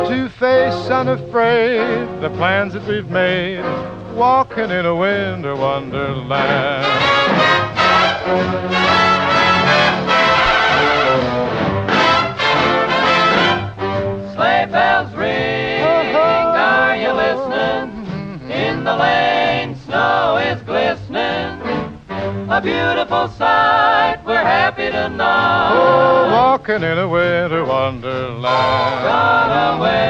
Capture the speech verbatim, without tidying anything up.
To face unafraid the plans that we've made, walking in a winter wonderland. Sleigh bells ring, are you listening? In the lane, snow is glistening. A beautiful sight, we're happy tonight. Oh, walking in a winter wonderland. Run away.